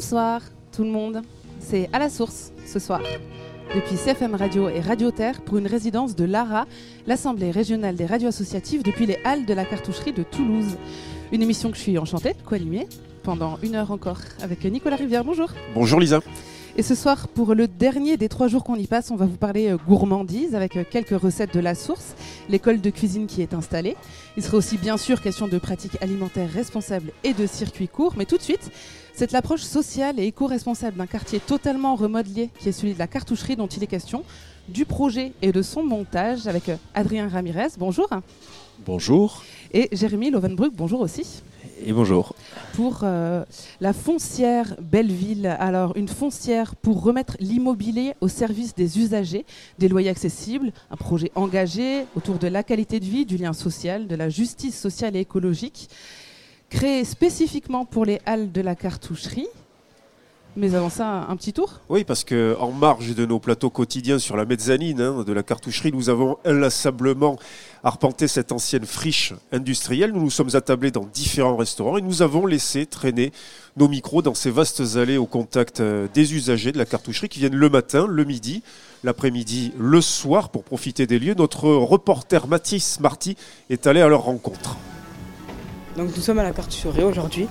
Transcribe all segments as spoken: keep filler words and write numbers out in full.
Bonsoir tout le monde, c'est À la Source ce soir, depuis C F M Radio et Radio Terre pour une résidence de l'A R A, l'Assemblée régionale des radios associatives depuis les Halles de la Cartoucherie de Toulouse. Une émission que je suis enchantée de co-animer pendant une heure encore avec Nicolas Rivière. Bonjour. Bonjour Lisa. Et ce soir, pour le dernier des trois jours qu'on y passe, on va vous parler euh, gourmandise avec euh, quelques recettes de La Source, l'école de cuisine qui est installée. Il sera aussi bien sûr question de pratiques alimentaires responsables et de circuits courts. Mais tout de suite, c'est l'approche sociale et éco-responsable d'un quartier totalement remodelé qui est celui de la Cartoucherie dont il est question, du projet et de son montage avec euh, Adrien Ramirez. Bonjour. Bonjour. Et Jérémy Lovenbruck, bonjour aussi. Et bonjour. Pour euh, la foncière Belleville, alors une foncière pour remettre l'immobilier au service des usagers, des loyers accessibles, un projet engagé autour de la qualité de vie, du lien social, de la justice sociale et écologique, créé spécifiquement pour les halles de la Cartoucherie. Mais avant ça, un petit tour ? Oui, parce qu'en marge de nos plateaux quotidiens sur la mezzanine hein, de la Cartoucherie, nous avons inlassablement arpenté cette ancienne friche industrielle. Nous nous sommes attablés dans différents restaurants et nous avons laissé traîner nos micros dans ces vastes allées au contact des usagers de la Cartoucherie qui viennent le matin, le midi, l'après-midi, le soir pour profiter des lieux. Notre reporter Mathis Marty est allé à leur rencontre. Donc nous sommes à la Cartoucherie aujourd'hui.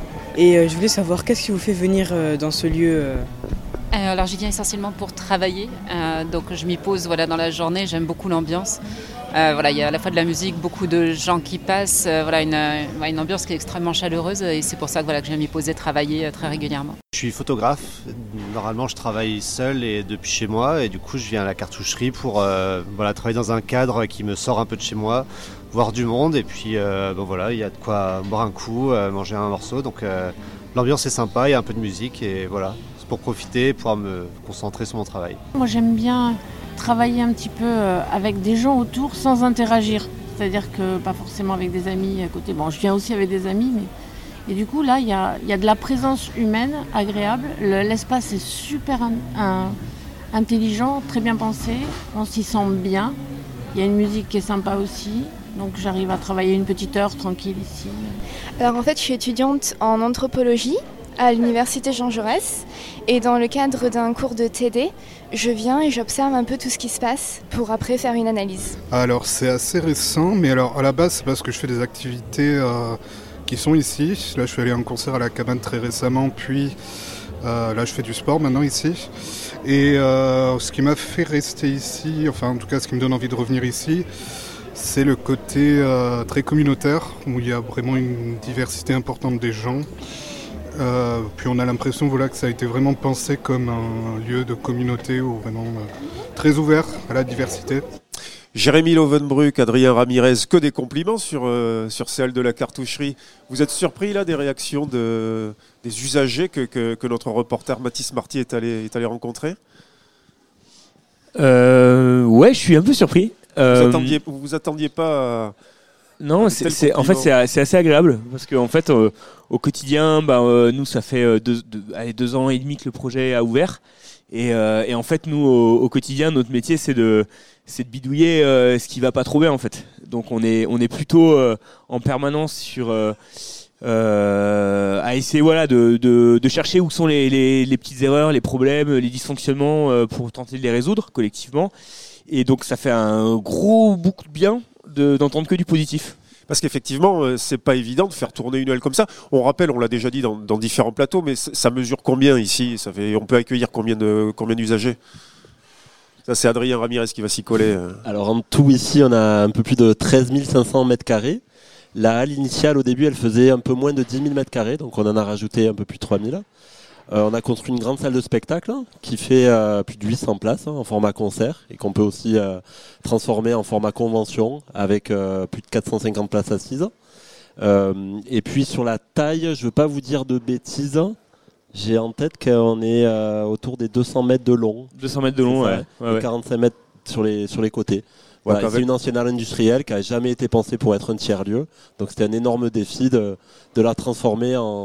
Et euh, je voulais savoir, qu'est-ce qui vous fait venir euh, dans ce lieu euh... Euh, Alors j'y viens essentiellement pour travailler, euh, donc je m'y pose voilà, dans la journée, j'aime beaucoup l'ambiance. Euh, voilà, il y a à la fois de la musique, beaucoup de gens qui passent, euh, voilà, une, euh, une ambiance qui est extrêmement chaleureuse et c'est pour ça que, voilà, que je viens m'y poser, travailler euh, très régulièrement. Je suis photographe, normalement je travaille seul et depuis chez moi et du coup je viens à la Cartoucherie pour euh, voilà, travailler dans un cadre qui me sort un peu de chez moi, voir du monde et puis euh, bon, voilà, il y a de quoi boire un coup, euh, manger un morceau, donc euh, l'ambiance est sympa, il y a un peu de musique et voilà, c'est pour profiter, pouvoir me concentrer sur mon travail. Moi j'aime bien travailler un petit peu avec des gens autour sans interagir, c'est-à-dire que pas forcément avec des amis à côté, bon je viens aussi avec des amis, mais et du coup là il y a, y a de la présence humaine agréable, Le, l'espace est super un, un, intelligent, très bien pensé, on s'y sent bien, il y a une musique qui est sympa aussi. Donc j'arrive à travailler une petite heure tranquille ici. Alors en fait je suis étudiante en anthropologie à l'université Jean Jaurès et dans le cadre d'un cours de T D, je viens et j'observe un peu tout ce qui se passe pour après faire une analyse. Alors c'est assez récent, mais alors à la base c'est parce que je fais des activités euh, qui sont ici. Là je suis allé à un concert à la cabane très récemment, puis euh, là je fais du sport maintenant ici. Et euh, ce qui m'a fait rester ici, enfin en tout cas ce qui me donne envie de revenir ici, c'est le côté euh, très communautaire, où il y a vraiment une diversité importante des gens. Euh, puis on a l'impression voilà, que ça a été vraiment pensé comme un lieu de communauté, ou vraiment euh, très ouvert à la diversité. Jérémy Lovenbruck, Adrien Ramirez, que des compliments sur, euh, sur ces halles de la Cartoucherie. Vous êtes surpris là des réactions de, des usagers que, que, que notre reporter Mathis Marty est allé, est allé rencontrer ? euh, Ouais, je suis un peu surpris. Vous attendiez, vous vous attendiez pas à... Non, c'est, c'est, en fait c'est, c'est assez agréable parce qu'en fait euh, au quotidien, bah, euh, nous ça fait deux, deux, allez, deux ans et demi que le projet a ouvert et, euh, et en fait nous au, au quotidien notre métier c'est de, c'est de bidouiller euh, ce qui va pas trop bien en fait. Donc on est, on est plutôt euh, en permanence sur euh, euh, à essayer voilà de, de, de chercher où sont les, les, les petites erreurs, les problèmes, les dysfonctionnements euh, pour tenter de les résoudre collectivement. Et donc ça fait un gros beaucoup de bien de, d'entendre que du positif. Parce qu'effectivement, euh, c'est pas évident de faire tourner une halle comme ça. On rappelle, on l'a déjà dit dans, dans différents plateaux, mais c- ça mesure combien ici ? Ça fait, on peut accueillir combien, de, combien d'usagers ? Ça, c'est Adrien Ramirez qui va s'y coller. Alors en tout ici, on a un peu plus de treize mille cinq cents mètres carrés. La halle initiale, au début, elle faisait un peu moins de dix mille mètres carrés, donc on en a rajouté un peu plus de trois mille. Euh, on a construit une grande salle de spectacle hein, qui fait euh, plus de huit cents places hein, en format concert et qu'on peut aussi euh, transformer en format convention avec euh, plus de quatre cent cinquante places assises. Euh, et puis sur la taille, je ne veux pas vous dire de bêtises, j'ai en tête qu'on est euh, autour des deux cents mètres de long. deux cents mètres de long, ouais. ouais, ouais. quarante-cinq mètres sur les, sur les côtés. Voilà, c'est avec... une ancienne halle industrielle qui n'a jamais été pensée pour être un tiers-lieu. Donc c'était un énorme défi de, de la transformer en...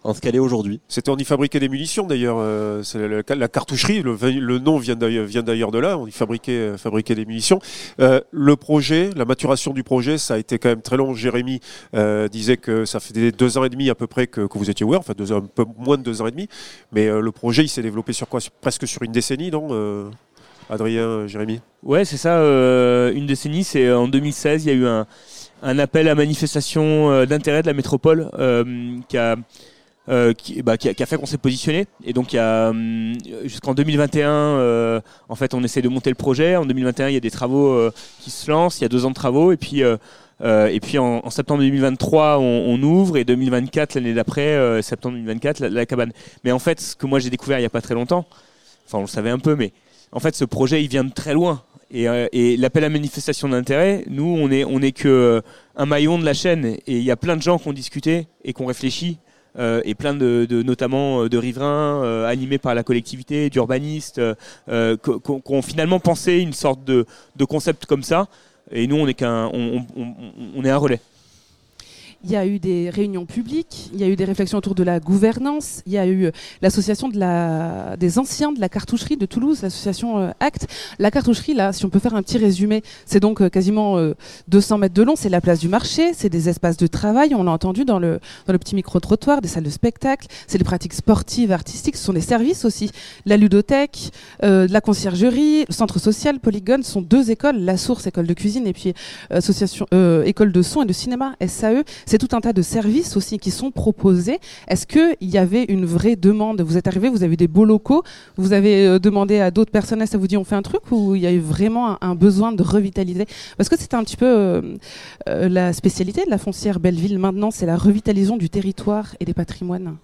en ce qu'elle est aujourd'hui. C'était on y fabriquait des munitions d'ailleurs, euh, c'est la, la cartoucherie, le, le nom vient d'ailleurs, vient d'ailleurs de là, on y fabriquait, euh, fabriquait des munitions. Euh, le projet, la maturation du projet, ça a été quand même très long. Jérémy euh, disait que ça fait deux ans et demi à peu près que, que vous étiez ouvert, enfin deux ans, un peu moins de deux ans et demi, mais euh, le projet il s'est développé sur quoi, sur, presque sur une décennie, non euh, Adrien, Jérémy? Ouais, c'est ça, euh, une décennie, c'est en deux mille seize, il y a eu un, un appel à manifestation d'intérêt de la métropole euh, qui a Euh, qui, bah, qui, a, qui a fait qu'on s'est positionné, et donc il y a hum, jusqu'en deux mille vingt et un euh, en fait on essaie de monter le projet. En deux mille vingt et un il y a des travaux euh, qui se lancent, il y a deux ans de travaux, et puis euh, euh, et puis en, en septembre deux mille vingt-trois on, on ouvre, et deux mille vingt-quatre l'année d'après, euh, septembre deux mille vingt-quatre la, la cabane. Mais en fait ce que moi j'ai découvert il y a pas très longtemps, enfin on le savait un peu, mais en fait ce projet il vient de très loin. Et, euh, et l'appel à manifestation d'intérêt, nous on est on est que euh, un maillon de la chaîne, et il y a plein de gens qui ont discuté et qui ont réfléchi. Euh, et plein de, de notamment de riverains euh, animés par la collectivité, d'urbanistes, euh, qui ont finalement pensé une sorte de, de concept comme ça. Et nous, on est qu'un, on, on, on est un relais. Il y a eu des réunions publiques, il y a eu des réflexions autour de la gouvernance, il y a eu l'association de la, des anciens de la cartoucherie de Toulouse, l'association euh, ACT. La cartoucherie, là, si on peut faire un petit résumé, c'est donc euh, quasiment euh, deux cents mètres de long, c'est la place du marché, c'est des espaces de travail, on l'a entendu dans le, dans le petit micro-trottoir, des salles de spectacle, c'est des pratiques sportives, artistiques, ce sont des services aussi. La ludothèque, euh, la conciergerie, le centre social, Polygone, sont deux écoles, La Source, école de cuisine, et puis euh, association, euh, école de son et de cinéma, S A E. C'est tout un tas de services aussi qui sont proposés. Est-ce qu'il y avait une vraie demande? Vous êtes arrivé, vous avez des beaux locaux, vous avez euh, demandé à d'autres personnes, ça vous dit on fait un truc, ou il y a eu vraiment un, un besoin de revitaliser? Parce que c'est un petit peu euh, euh, la spécialité de la foncière Belleville maintenant, c'est la revitalisation du territoire et des patrimoines.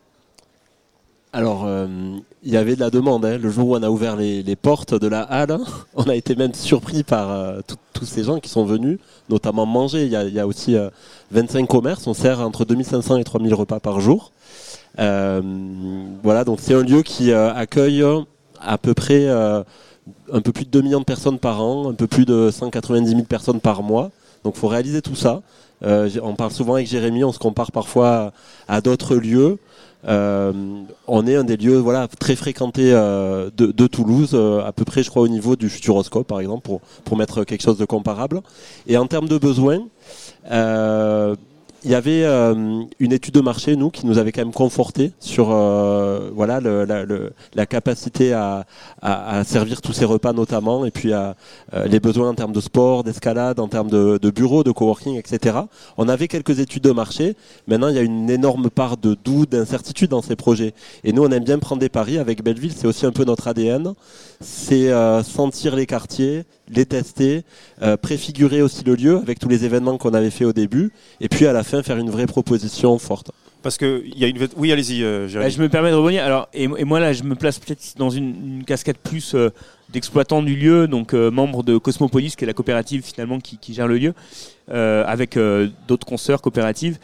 Alors, euh, il y avait de la demande. Hein. Le jour où on a ouvert les, les portes de la halle, on a été même surpris par euh, tous ces gens qui sont venus, notamment manger. Il y a, il y a aussi euh, vingt-cinq commerces. On sert entre deux mille cinq cents et trois mille repas par jour. Euh, voilà, donc c'est un lieu qui euh, accueille à peu près euh, un peu plus de deux millions de personnes par an, un peu plus de cent quatre-vingt-dix mille personnes par mois. Donc, il faut réaliser tout ça. Euh, on parle souvent avec Jérémy, on se compare parfois à, à d'autres lieux. Euh, on est un des lieux voilà, très fréquentés euh, de, de Toulouse, euh, à peu près je crois au niveau du Futuroscope par exemple, pour, pour mettre quelque chose de comparable. Et en termes de besoins, euh, il y avait euh, une étude de marché, nous, qui nous avait quand même conforté sur euh, voilà, le, la, le, la capacité à, à, à servir tous ces repas notamment, et puis à, euh, les besoins en termes de sport, d'escalade, en termes de, de bureaux, de coworking, et cetera. On avait quelques études de marché. Maintenant, il y a une énorme part de doute, d'incertitude dans ces projets. Et nous, on aime bien prendre des paris avec Belleville. C'est aussi un peu notre A D N. C'est euh, sentir les quartiers, les tester, euh, préfigurer aussi le lieu avec tous les événements qu'on avait fait au début, et puis à la fin faire une vraie proposition forte. Parce que il y a une oui allez-y euh, bah, je me permets de rebondir. Alors et, et moi là je me place peut-être dans une, une casquette plus euh, d'exploitant du lieu, donc euh, membre de Cosmopolis qui est la coopérative finalement qui, qui gère le lieu euh, avec euh, d'autres consoeurs coopératives.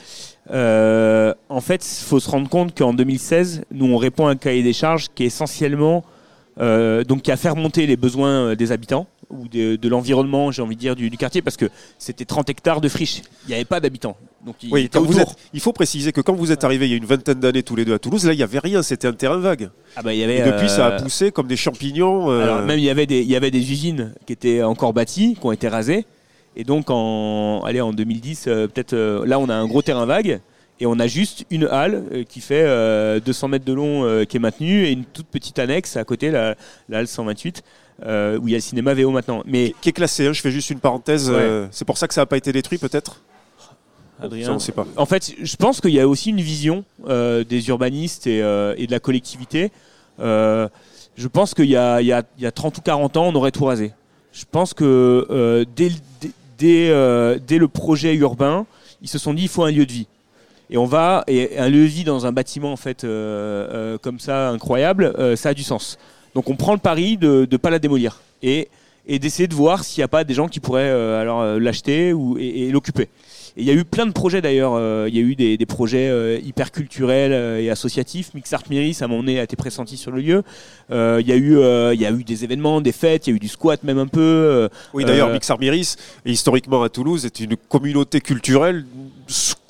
Euh, en fait il faut se rendre compte qu'en deux mille seize nous on répond à un cahier des charges qui est essentiellement euh, donc qui a fait remonter les besoins des habitants ou de, de l'environnement, j'ai envie de dire, du, du quartier, parce que c'était trente hectares de friches. Il n'y avait pas d'habitants. Donc il, oui, quand vous êtes, il faut préciser que quand vous êtes arrivés il y a une vingtaine d'années tous les deux à Toulouse, là il n'y avait rien, c'était un terrain vague. Ah bah, il y avait, et depuis euh... ça a poussé comme des champignons. Euh... Alors même il y avait des, il y avait des usines qui étaient encore bâties, qui ont été rasées. Et donc en, allez, en deux mille dix, euh, peut-être euh, là on a un gros terrain vague. Et on a juste une halle euh, qui fait euh, deux cents mètres de long euh, qui est maintenue, et une toute petite annexe à côté, la, la halle cent vingt-huit, euh, où il y a le cinéma V O maintenant. Mais qui est classé, hein, je fais juste une parenthèse. Ouais. Euh, c'est pour ça que ça n'a pas été détruit peut-être Adrien, ça, on sait pas. En fait, je pense qu'il y a aussi une vision euh, des urbanistes et, euh, et de la collectivité. Euh, je pense qu'il y a, il y, a, il y a trente ou quarante ans, on aurait tout rasé. Je pense que euh, dès, dès, dès, euh, dès le projet urbain, ils se sont dit il faut un lieu de vie. Et on va et un lieu de vie dans un bâtiment en fait euh, euh, comme ça incroyable, euh, ça a du sens. Donc on prend le pari de ne pas la démolir et, et d'essayer de voir s'il n'y a pas des gens qui pourraient euh, alors euh, l'acheter ou et, et l'occuper. Et il y a eu plein de projets d'ailleurs. Euh, il y a eu des, des projets euh, hyper culturels euh, et associatifs. Mixart Myris à un moment donné a été pressenti sur le lieu. Euh, il y a eu euh, il y a eu des événements, des fêtes. Il y a eu du squat même un peu. Euh, oui d'ailleurs euh, Mixart Myris historiquement à Toulouse est une communauté culturelle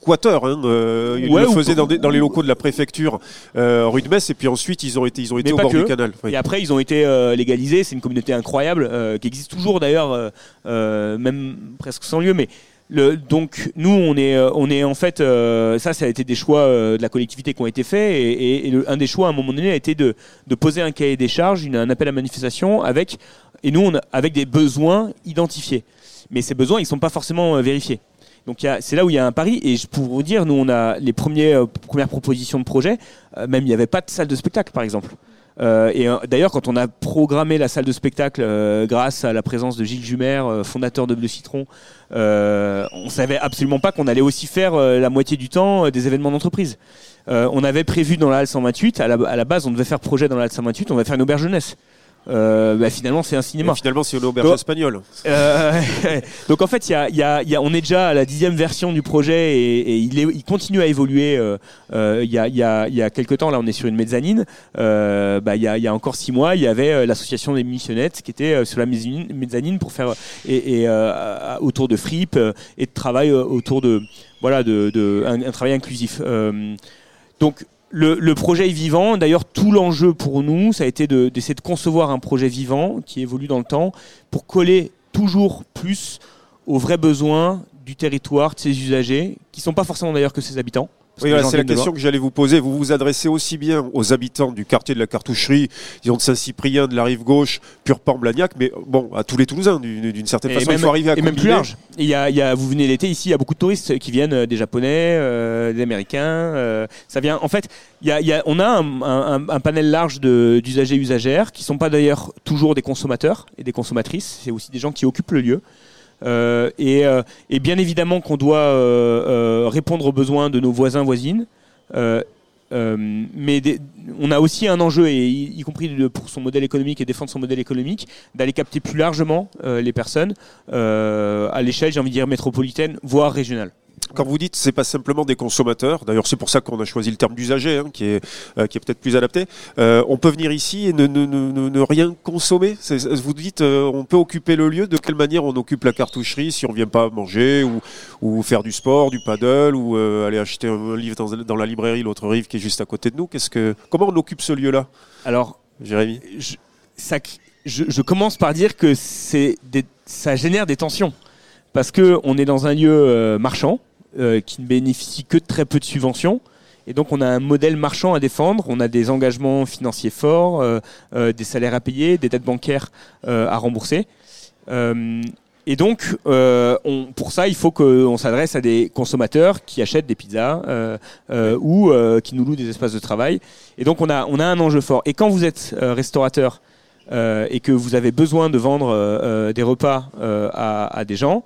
squatteurs. Hein, euh, ils Ouais, le ou- faisaient dans, des- dans les locaux de la préfecture euh, rue de Metz, et puis ensuite ils ont été, ils ont été Mais au pas bord que. du canal. Oui. Et après, ils ont été euh, légalisés. C'est une communauté incroyable euh, qui existe toujours d'ailleurs, euh, euh, même presque sans lieu. Mais le, donc nous, on est, euh, on est en fait, euh, ça, ça a été des choix euh, de la collectivité qui ont été faits. Et, et- et le- un des choix, à un moment donné, a été de, de poser un cahier des charges, une, un appel à manifestation avec, et nous, on a, avec des besoins identifiés. Mais ces besoins, ils sont pas forcément euh, vérifiés. Donc il y a- c'est là où il y a un pari. Et je- pour vous dire, nous, on a les premiers, euh, premières propositions de projet. Euh, même il n'y avait pas de salle de spectacle, par exemple. Euh, et euh, d'ailleurs, quand on a programmé la salle de spectacle euh, grâce à la présence de Gilles Jumer, euh, fondateur de Bleu Citron, euh, on savait absolument pas qu'on allait aussi faire euh, la moitié du temps euh, des événements d'entreprise. Euh, on avait prévu dans la halle cent vingt-huit, à la, à la base, on devait faire projet dans la halle cent vingt-huit, on devait faire une auberge jeunesse. Euh, bah, finalement, c'est un cinéma. Et finalement, c'est une auberge Donc, espagnole. Euh, donc en fait, il y a, il y a, il y a, on est déjà à la dixième version du projet et, et il, est, il continue à évoluer. Euh, euh, il, y a, il, y a, il y a quelques temps, là, on est sur une mezzanine. Euh, bah, il, y a, il y a encore six mois, il y avait euh, l'association des missionnettes qui était euh, sur la mezzanine, mezzanine pour faire et, et euh, autour de fripe euh, et de travail euh, autour de voilà de, de un, un travail inclusif. Euh, donc Le, le projet est vivant. D'ailleurs, tout l'enjeu pour nous, ça a été de, d'essayer de concevoir un projet vivant qui évolue dans le temps pour coller toujours plus aux vrais besoins du territoire, de ses usagers, qui ne sont pas forcément d'ailleurs que ses habitants. Oui, voilà, c'est la question que j'allais vous poser. Vous vous adressez aussi bien aux habitants du quartier de la Cartoucherie, disons de Saint-Cyprien, de la rive gauche, Purpan-Blagnac, mais bon, à tous les Toulousains, d'une, d'une certaine Et façon. même, Il faut arriver à et même combiner. plus large. Il y a, il y a, vous venez l'été ici, il y a beaucoup de touristes qui viennent, euh, des Japonais, euh, des Américains. Euh, ça vient. En fait, il y a, il y a, on a un, un, un panel large de, d'usagers et usagères qui ne sont pas d'ailleurs toujours des consommateurs et des consommatrices. C'est aussi des gens qui occupent le lieu. Euh, et, euh, et bien évidemment qu'on doit euh, euh, répondre aux besoins de nos voisins voisines. Euh, euh, mais des, on a aussi un enjeu, et y, y compris de, pour son modèle économique et défendre son modèle économique, d'aller capter plus largement euh, les personnes euh, à l'échelle, j'ai envie de dire, métropolitaine, voire régionale. Quand vous dites c'est pas simplement des consommateurs, d'ailleurs c'est pour ça qu'on a choisi le terme d'usager, hein, qui est euh, qui est peut-être plus adapté. Euh, on peut venir ici et ne, ne, ne, ne rien consommer. C'est, vous dites euh, on peut occuper le lieu. De quelle manière on occupe la cartoucherie si on vient pas manger ou ou faire du sport, du paddle ou euh, aller acheter un livre dans, dans la librairie l'autre rive qui est juste à côté de nous. Qu'est-ce que comment on occupe ce lieu-là? Alors, Jérémy, je, ça, je, je commence par dire que c'est des, ça génère des tensions parce que on est dans un lieu euh, marchand. Euh, qui ne bénéficie que de très peu de subventions. Et donc on a un modèle marchand à défendre, on a des engagements financiers forts, euh, euh, des salaires à payer, des dettes bancaires euh, à rembourser. Euh, et donc euh, on, pour ça il faut qu'on s'adresse à des consommateurs qui achètent des pizzas euh, euh, ou euh, qui nous louent des espaces de travail. Et donc on a, on a un enjeu fort. Et quand vous êtes euh, restaurateur euh, et que vous avez besoin de vendre euh, des repas euh, à, à des gens,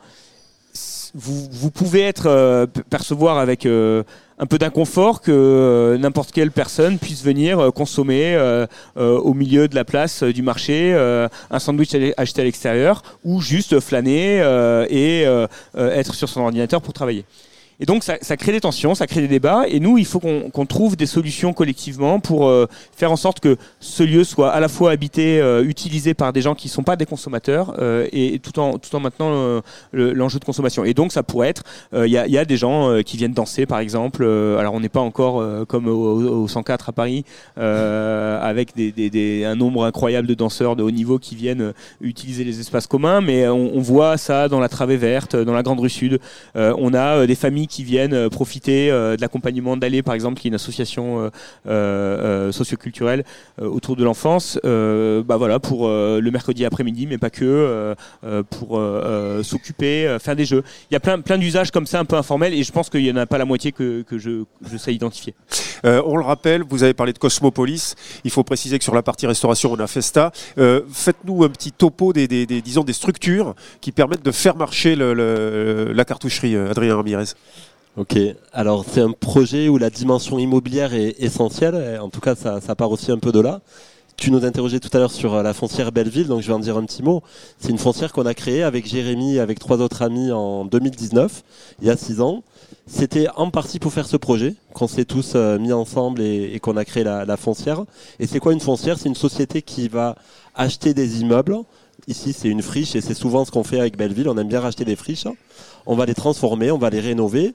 Vous, vous pouvez être euh, percevoir avec euh, un peu d'inconfort que euh, n'importe quelle personne puisse venir euh, consommer euh, euh, au milieu de la place euh, du marché euh, un sandwich acheté à l'extérieur ou juste flâner euh, et euh, euh, être sur son ordinateur pour travailler. Et donc ça, ça crée des tensions, ça crée des débats et nous il faut qu'on, qu'on trouve des solutions collectivement pour euh, faire en sorte que ce lieu soit à la fois habité, euh, utilisé par des gens qui ne sont pas des consommateurs euh, et tout en, tout en maintenant euh, le, l'enjeu de consommation. Et donc ça pourrait être, il euh, y, a, y a des gens euh, qui viennent danser par exemple, euh, alors on n'est pas encore euh, comme au, au cent quatre à Paris euh, avec des, des, des, un nombre incroyable de danseurs de haut niveau qui viennent euh, utiliser les espaces communs, mais on, on voit ça dans la Travée Verte, dans la Grande Rue Sud, euh, on a euh, des familles qui viennent profiter euh, de l'accompagnement d'Aller par exemple, qui est une association euh, euh, socioculturelle euh, autour de l'enfance, euh, bah voilà, pour euh, le mercredi après-midi, mais pas que, euh, euh, pour euh, s'occuper, euh, faire des jeux. Il y a plein, plein d'usages comme ça un peu informels et je pense qu'il n'y en a pas la moitié que, que je, je sais identifier. Euh, on le rappelle, vous avez parlé de Cosmopolis. Il faut préciser que sur la partie restauration, on a Festa. Euh, faites-nous un petit topo des, des, des, disons, des structures qui permettent de faire marcher le, le, la cartoucherie, Adrien Ramirez. Ok, alors c'est un projet où la dimension immobilière est essentielle, en tout cas ça, ça part aussi un peu de là. Tu nous interrogeais tout à l'heure sur la foncière Belleville, donc je vais en dire un petit mot. C'est une foncière qu'on a créée avec Jérémy et avec trois autres amis en deux mille dix-neuf, il y a six ans. C'était en partie pour faire ce projet, qu'on s'est tous euh, mis ensemble et, et qu'on a créé la, la foncière. Et c'est quoi une foncière? C'est une société qui va acheter des immeubles. Ici, c'est une friche et c'est souvent ce qu'on fait avec Belleville. On aime bien racheter des friches. On va les transformer, on va les rénover.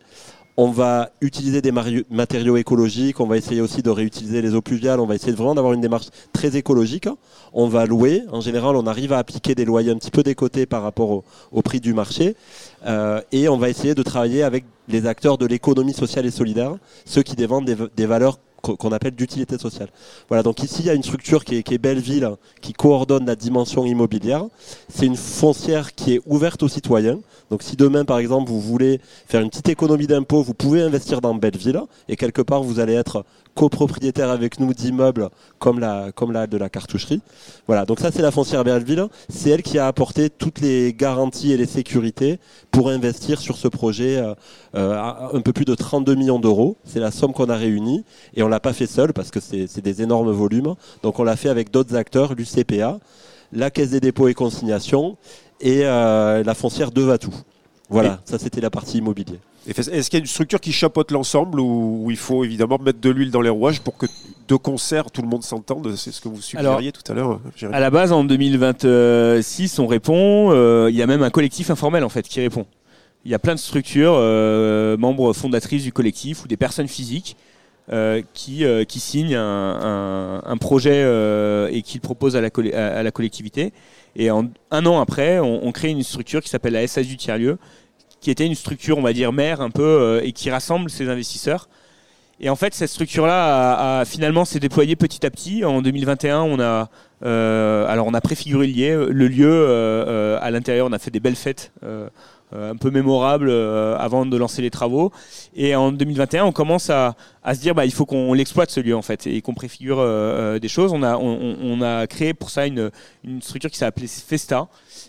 On va utiliser des mari- matériaux écologiques, on va essayer aussi de réutiliser les eaux pluviales, on va essayer vraiment d'avoir une démarche très écologique. On va louer, en général on arrive à appliquer des loyers un petit peu décotés par rapport au, au prix du marché, euh, et on va essayer de travailler avec les acteurs de l'économie sociale et solidaire, ceux qui défendent des, des valeurs qu'on appelle d'utilité sociale. Voilà, donc ici il y a une structure qui est, qui est Belleville, qui coordonne la dimension immobilière. C'est une foncière qui est ouverte aux citoyens. Donc si demain par exemple vous voulez faire une petite économie d'impôt, vous pouvez investir dans Belleville et quelque part vous allez être copropriétaire avec nous d'immeubles comme la, comme la halle de la cartoucherie. Voilà, donc ça c'est la foncière Belleville. C'est elle qui a apporté toutes les garanties et les sécurités pour investir sur ce projet euh, euh, un peu plus de trente-deux millions d'euros. C'est la somme qu'on a réunie et on l'a pas fait seul parce que c'est, c'est des énormes volumes. Donc on l'a fait avec d'autres acteurs, l'U C P A, la Caisse des dépôts et consignations et euh, la foncière de Vatou. Voilà, et ça c'était la partie immobilier. Est-ce qu'il y a une structure qui chapeaute l'ensemble ou, ou il faut évidemment mettre de l'huile dans les rouages pour que de concert tout le monde s'entende? C'est ce que vous suggériez Alors, tout à l'heure. À la base, en deux mille vingt-six, on répond. Euh, il y a même un collectif informel en fait qui répond. Il y a plein de structures, euh, membres fondatrices du collectif ou des personnes physiques euh, qui, euh, qui signent un, un, un projet euh, et qui le proposent à la, coll- à la collectivité. Et en, un an après, on, on crée une structure qui s'appelle la S A S du tiers-lieu, qui était une structure, on va dire, mère un peu, euh, et qui rassemble ces investisseurs. Et en fait, cette structure-là a, a, finalement s'est déployée petit à petit. En deux mille vingt et un, on a, euh, alors on a préfiguré le lieu, le lieu euh, euh, à l'intérieur, on a fait des belles fêtes euh, euh, un peu mémorables euh, avant de lancer les travaux. Et en deux mille vingt et un, on commence à, à se dire, bah, il faut qu'on l'exploite ce lieu en fait, et qu'on préfigure euh, des choses. On a, on, on a créé pour ça une, une structure qui s'est appelée Festa.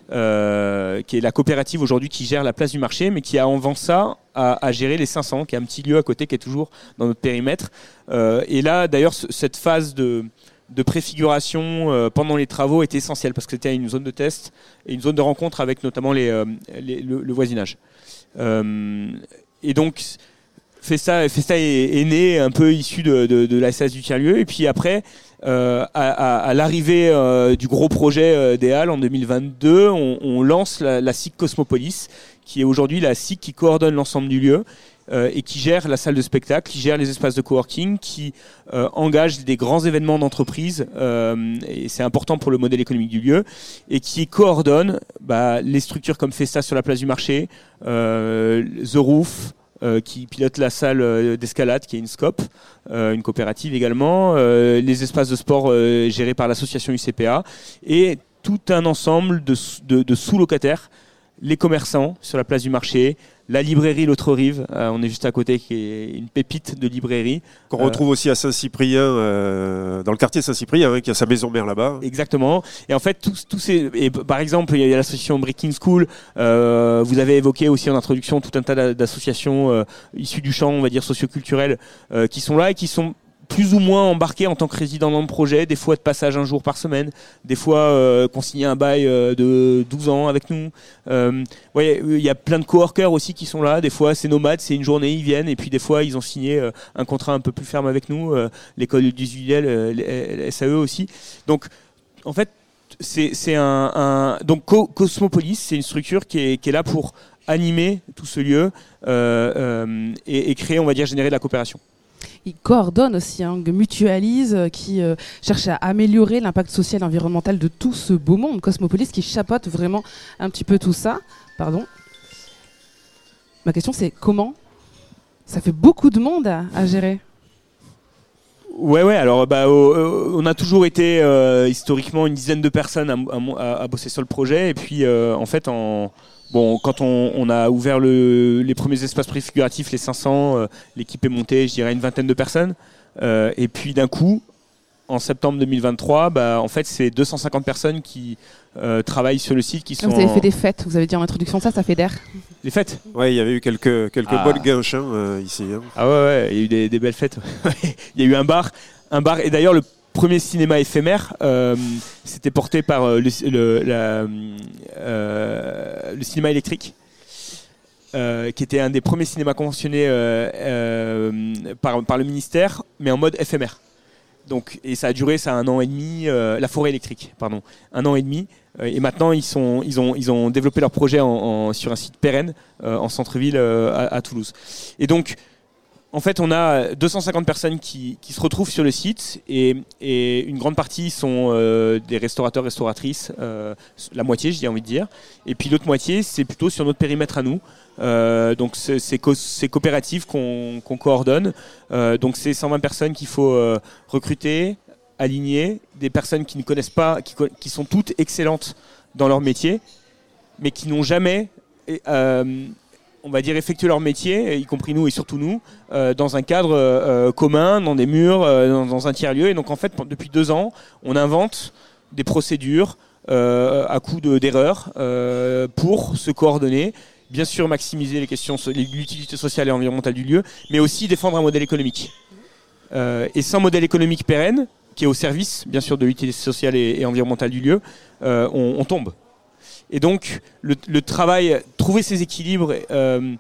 Euh, qui est la coopérative aujourd'hui qui gère la place du marché, mais qui a avant ça à, à gérer les cinq cents, qui est un petit lieu à côté qui est toujours dans notre périmètre. Euh, et là, d'ailleurs, c- cette phase de, de préfiguration euh, pendant les travaux était essentielle parce que c'était une zone de test et une zone de rencontre avec notamment les, euh, les, le, le voisinage. Euh, et donc, Festa, Festa est, est né un peu issu de, de, de la S A S du tiers-lieu. Et puis après, euh, à, à, à l'arrivée euh, du gros projet euh, des Halles en deux mille vingt-deux, on, on lance la, la S I C Cosmopolis, qui est aujourd'hui la S I C qui coordonne l'ensemble du lieu euh, et qui gère la salle de spectacle, qui gère les espaces de coworking, qui euh, engage des grands événements d'entreprise, euh, et c'est important pour le modèle économique du lieu, et qui coordonne bah, les structures comme Festa sur la place du marché, euh, The Roof, Euh, qui pilote la salle euh, d'escalade qui est une SCOP, euh, une coopérative également, euh, les espaces de sport euh, gérés par l'association U C P A et tout un ensemble de, de, de sous-locataires, les commerçants sur la place du marché, la librairie L'Autre Rive, euh, on est juste à côté, qui est une pépite de librairie. Qu'on euh, retrouve aussi à Saint-Cyprien, euh, dans le quartier Saint-Cyprien, hein, qui a sa maison mère là-bas. Exactement. Et en fait, tous, tous ces, et par exemple, il y a l'association Breaking School. Euh, vous avez évoqué aussi en introduction tout un tas d'associations euh, issues du champ, on va dire socioculturel, euh, qui sont là et qui sont plus ou moins embarqués en tant que résidents dans le projet, des fois de passage un jour par semaine, des fois euh, qu'on signait un bail euh, de douze ans avec nous. Euh, ouais, il y a plein de coworkers aussi qui sont là, des fois c'est nomade, c'est une journée, ils viennent, et puis des fois ils ont signé euh, un contrat un peu plus ferme avec nous, euh, l'école du dix-huit, euh, les S A E aussi. Donc en fait, c'est, c'est un, un... Donc Cosmopolis, c'est une structure qui est, qui est là pour animer tout ce lieu euh, euh, et, et créer, on va dire, générer de la coopération. Il coordonne aussi, hein, mutualise, euh, qui euh, cherche à améliorer l'impact social et environnemental de tout ce beau monde. Cosmopolis qui chapeaute vraiment un petit peu tout ça. Pardon. Ma question c'est comment? Ça fait beaucoup de monde à, à gérer. Ouais, ouais. Alors, bah, euh, on a toujours été euh, historiquement une dizaine de personnes à, à, à bosser sur le projet. Et puis, euh, en fait, en Bon, quand on, on a ouvert le, les premiers espaces préfiguratifs, les cinq cents, euh, l'équipe est montée, je dirais, une vingtaine de personnes. Euh, et puis d'un coup, en septembre deux mille vingt-trois, bah, en fait, c'est deux cent cinquante personnes qui euh, travaillent sur le site. Qui sont vous avez en... fait des fêtes, vous avez dit en introduction de ça, ça fait d'air. Les fêtes? Oui, il y avait eu quelques, quelques ah. bonnes guinches hein, euh, ici. Hein. Ah ouais, ouais, il y a eu des, des belles fêtes. Il y a eu un bar, un bar, et d'ailleurs, le premier cinéma éphémère, euh, c'était porté par euh, le, le, la, euh, le cinéma électrique, euh, qui était un des premiers cinémas conventionnés euh, euh, par, par le ministère, mais en mode éphémère. Donc, et ça a duré ça un an et demi, euh, la forêt électrique, pardon, un an et demi. Euh, et maintenant, ils, sont, ils, ont, ils ont développé leur projet en, en, sur un site pérenne euh, en centre-ville euh, à, à Toulouse. Et donc, en fait, on a deux cent cinquante personnes qui, qui se retrouvent sur le site et, et une grande partie sont euh, des restaurateurs, restauratrices, euh, la moitié, j'ai envie de dire. Et puis l'autre moitié, c'est plutôt sur notre périmètre à nous. Euh, donc c'est, c'est, co- c'est coopérative qu'on, qu'on coordonne. Euh, donc c'est cent vingt personnes qu'il faut euh, recruter, aligner, des personnes qui ne connaissent pas, qui, qui sont toutes excellentes dans leur métier, mais qui n'ont jamais... Euh, on va dire effectuer leur métier, y compris nous et surtout nous, euh, dans un cadre euh, commun, dans des murs, euh, dans, dans un tiers-lieu. Et donc en fait, depuis deux ans, on invente des procédures euh, à coup de, d'erreurs euh, pour se coordonner, bien sûr maximiser les questions, l'utilité sociale et environnementale du lieu, mais aussi défendre un modèle économique. Euh, et sans modèle économique pérenne, qui est au service, bien sûr, de l'utilité sociale et, et environnementale du lieu, euh, on, on tombe. Et donc, le, le travail, trouver ces équilibres, euh,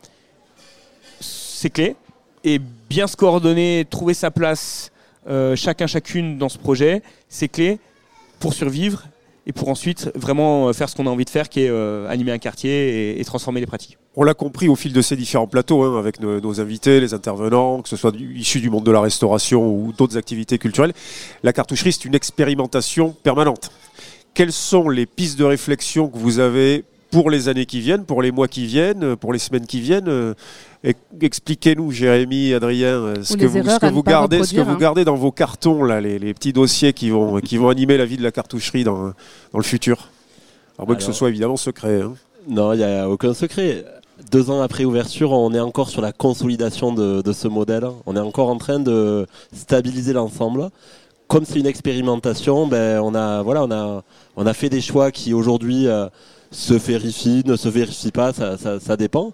c'est clé. Et bien se coordonner, trouver sa place, euh, chacun, chacune dans ce projet, c'est clé pour survivre et pour ensuite vraiment faire ce qu'on a envie de faire, qui est euh, animer un quartier et, et transformer les pratiques. On l'a compris au fil de ces différents plateaux, hein, avec nos, nos invités, les intervenants, que ce soit du, issus du monde de la restauration ou d'autres activités culturelles. La cartoucherie, c'est une expérimentation permanente. Quelles sont les pistes de réflexion que vous avez pour les années qui viennent, pour les mois qui viennent, pour les semaines qui viennent? Expliquez-nous, Jérémy, Adrien, ce que, vous, ce que vous gardez, ce que vous gardez dans vos cartons, là, les, les petits dossiers qui vont, qui vont animer la vie de la cartoucherie dans, dans le futur. Alors, Alors que ce soit évidemment secret. Hein. Non, il n'y a aucun secret. Deux ans après ouverture, on est encore sur la consolidation de, de ce modèle. On est encore en train de stabiliser l'ensemble. Comme c'est une expérimentation, ben on a voilà, on a on a fait des choix qui aujourd'hui euh, se vérifient, ne se vérifient pas, ça, ça, ça dépend.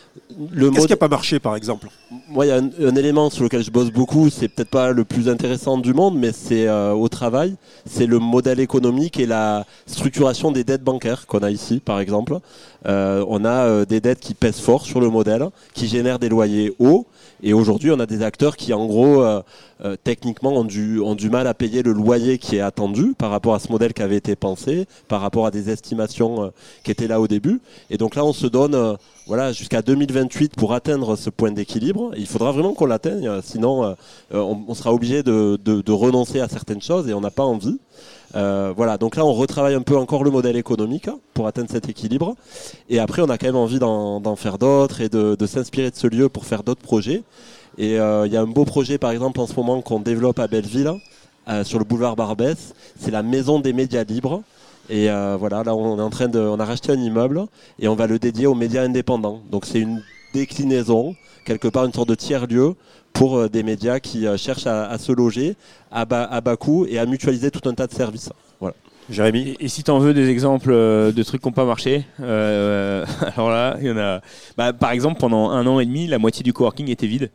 Le Qu'est-ce mod... qui n'a pas marché, par exemple? Moi, il y a un, un élément sur lequel je bosse beaucoup, c'est peut-être pas le plus intéressant du monde, mais c'est euh, au travail, c'est le modèle économique et la structuration des dettes bancaires qu'on a ici, par exemple. Euh, on a euh, des dettes qui pèsent fort sur le modèle, qui génèrent des loyers hauts, et aujourd'hui, on a des acteurs qui, en gros, euh, euh, techniquement, ont du, ont du mal à payer le loyer qui est attendu par rapport à ce modèle qui avait été pensé, par rapport à des estimations euh, qui étaient là au début. Et donc là, on se donne euh, voilà, jusqu'à deux mille vingt-huit pour atteindre ce point d'équilibre. Il faudra vraiment qu'on l'atteigne, sinon euh, on, on sera obligé de, de, de renoncer à certaines choses et on n'a pas envie. Euh, voilà, donc là on retravaille un peu encore le modèle économique hein, pour atteindre cet équilibre. Et après on a quand même envie d'en, d'en faire d'autres et de, de s'inspirer de ce lieu pour faire d'autres projets. Et il euh, y a un beau projet par exemple en ce moment qu'on développe à Belleville, euh, sur le boulevard Barbès. C'est la maison des médias libres. Et euh, voilà, là on est en train de, on a racheté un immeuble et on va le dédier aux médias indépendants. Donc c'est une déclinaison, quelque part une sorte de tiers-lieu pour euh, des médias qui euh, cherchent à, à se loger à bas, à bas coût et à mutualiser tout un tas de services. Voilà. Jérémy. Et, et si tu en veux des exemples euh, de trucs qui n'ont pas marché, euh, alors là, il y en a. Bah, par exemple, pendant un an et demi, la moitié du coworking était vide.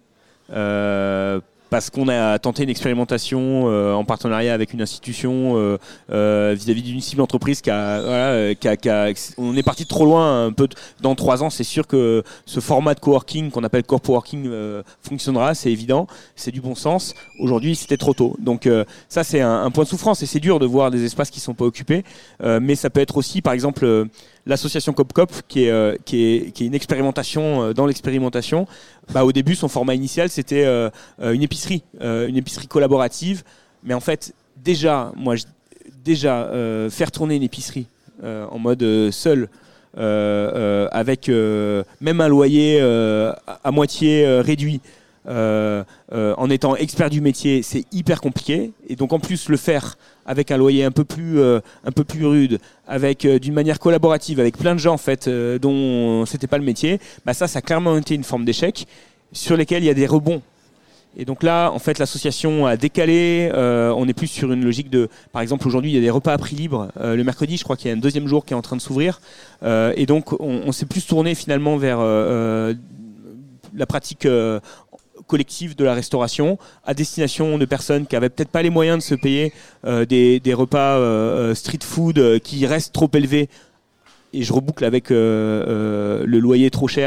Euh, parce qu'on a tenté une expérimentation euh, en partenariat avec une institution euh, euh, vis-à-vis d'une cible entreprise qui a, voilà, qui a, qui a, on est parti de trop loin un peu. De, dans trois ans, c'est sûr que ce format de coworking qu'on appelle corpo-working euh, fonctionnera, c'est évident, c'est du bon sens. Aujourd'hui, c'était trop tôt. Donc euh, ça, c'est un, un point de souffrance et c'est dur de voir des espaces qui sont pas occupés. Euh, mais ça peut être aussi, par exemple, euh, l'association CopCop, qui est, euh, qui est, qui est une expérimentation euh, dans l'expérimentation. Bah, au début, son format initial, c'était euh, une épicerie, euh, une épicerie collaborative. Mais en fait, déjà, moi, je, déjà euh, faire tourner une épicerie euh, en mode euh, seul, euh, euh, avec euh, même un loyer euh, à, à moitié euh, réduit, euh, euh, en étant expert du métier, c'est hyper compliqué. Et donc, en plus, le faire avec un loyer un peu plus, euh, un peu plus rude, avec euh, d'une manière collaborative, avec plein de gens en fait, euh, dont c'était pas le métier, bah ça, ça a clairement été une forme d'échec sur lesquels il y a des rebonds. Et donc là, en fait, l'association a décalé. Euh, on est plus sur une logique de, par exemple, aujourd'hui, il y a des repas à prix libre. Euh, le mercredi, je crois qu'il y a un deuxième jour qui est en train de s'ouvrir. Euh, et donc, on, on s'est plus tourné finalement vers euh, la pratique euh, collective de la restauration à destination de personnes qui avaient peut-être pas les moyens de se payer euh, des, des repas euh, street food euh, qui restent trop élevés. Et je reboucle avec euh, euh, le loyer trop cher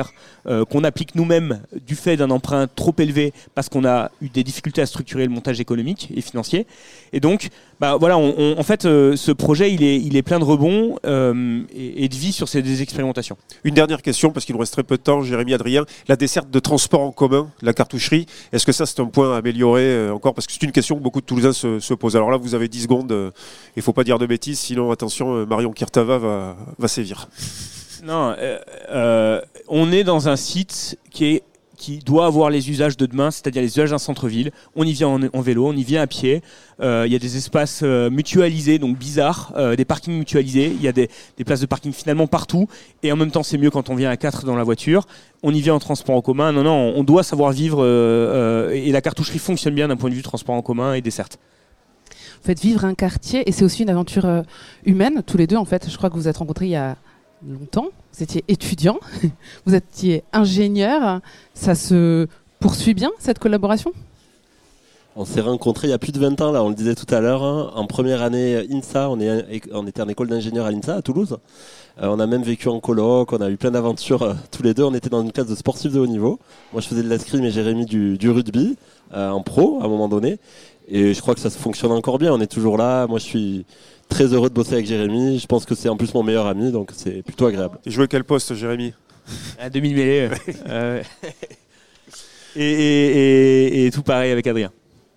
euh, qu'on applique nous-mêmes du fait d'un emprunt trop élevé parce qu'on a eu des difficultés à structurer le montage économique et financier. Et donc, bah, voilà, on, on, en fait, euh, ce projet, il est, il est plein de rebonds euh, et, et de vie sur ces des expérimentations. Une dernière question, parce qu'il nous reste très peu de temps, Jérémy, Adrien. La desserte de transport en commun, la cartoucherie, est-ce que ça, c'est un point à améliorer euh, encore? Parce que c'est une question que beaucoup de Toulousains se, se posent. Alors là, vous avez dix secondes. Il euh, ne faut pas dire de bêtises, sinon, attention, euh, Marion Kirtava va, va sévir. Non, euh, euh, on est dans un site qui est qui doit avoir les usages de demain, c'est-à-dire les usages d'un centre-ville. On y vient en, en vélo, on y vient à pied. Il euh, y a des espaces euh, mutualisés, donc bizarres, euh, des parkings mutualisés. Il y a des, des places de parking finalement partout. Et en même temps, c'est mieux quand on vient à quatre dans la voiture. On y vient en transport en commun. Non, non, on doit savoir vivre. Euh, euh, et la cartoucherie fonctionne bien d'un point de vue transport en commun et desserte. Vous faites vivre un quartier et c'est aussi une aventure euh, humaine. Tous les deux, en fait, je crois que vous vous êtes rencontrés il y a longtemps. Vous étiez étudiant, vous étiez ingénieur. Ça se poursuit bien, cette collaboration? On s'est rencontrés il y a plus de vingt ans, là, on le disait tout à l'heure. Hein. En première année INSA, on, est, on était en école d'ingénieur à l'INSA, à Toulouse. Euh, on a même vécu en coloc, on a eu plein d'aventures euh, tous les deux. On était dans une classe de sportifs de haut niveau. Moi, je faisais de l'escrime et Jérémy du, du rugby euh, en pro, à un moment donné. Et je crois que ça fonctionne encore bien. On est toujours là. Moi, je suis très heureux de bosser avec Jérémy. Je pense que c'est en plus mon meilleur ami, donc c'est plutôt agréable. Tu jouais quel poste, Jérémy? À demi-mêlée. euh, et, et, et, et tout pareil avec Adrien.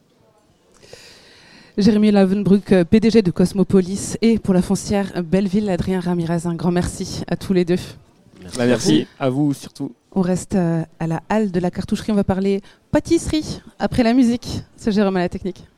Jérémy Lavenbruck, P D G de Cosmopolis, et pour la foncière Belleville, Adrien Ramirez. Un grand merci à tous les deux. Merci, bah, merci à vous surtout. On reste à la halle de la cartoucherie. On va parler pâtisserie après la musique. C'est Jérôme à la technique.